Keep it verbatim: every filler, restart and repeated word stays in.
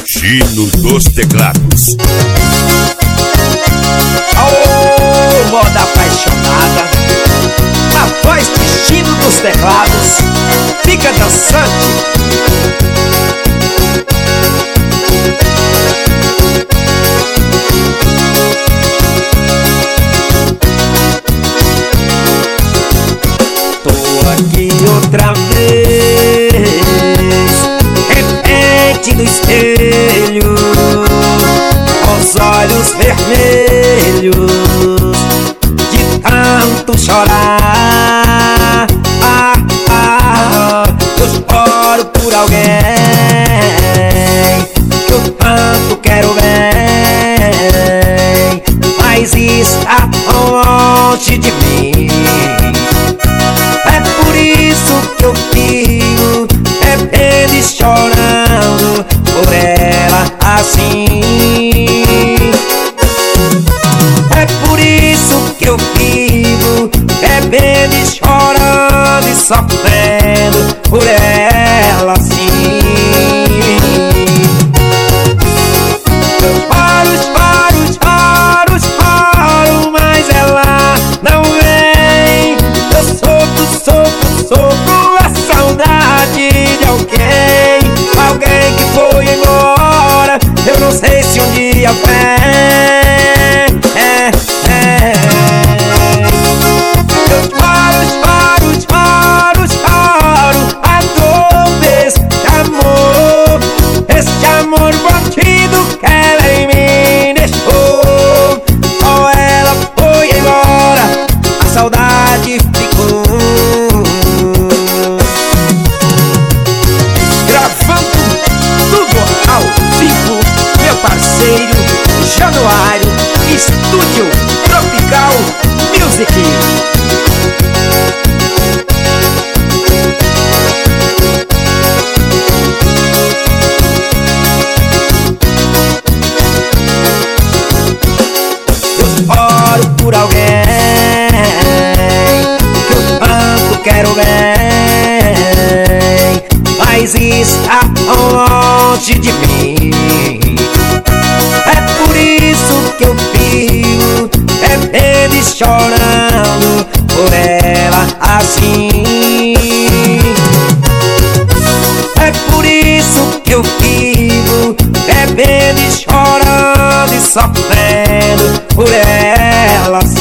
Gino dos Teclados. Aô, moda apaixonada, a voz de Gino dos Teclados fica dançante. Tô aqui outra vez, repente no espelho, com os olhos vermelhos de tanto chorar. Ah, ah, eu choro por alguém que eu tanto quero bem, mas está tão longe de mim. É por isso que eu fico bebendo e chorando por ela assim. É por isso que eu fico bebendo e chorando e sofrendo por ela assim. Eu choro, choro, choro, choro, mas ela não vem. Eu sofro, sofro, sofro a saudade de alguém, alguém que foi embora. Eu não sei se um dia vem. É, é. Eu choro, choro, choro, choro a dor desse amor, esse amor bandido que ela em mim deixou. Só ela foi embora, a saudade ficou. Gravando tudo ao vivo, meu parceiro Januário, Estúdio Tropical Music. Eu choro por alguém que eu tanto quero bem, mas está tão longe de mim. É por isso que eu fico bebendo e chorando por ela assim. É por isso que eu fico bebendo e chorando e sofrendo por ela assim.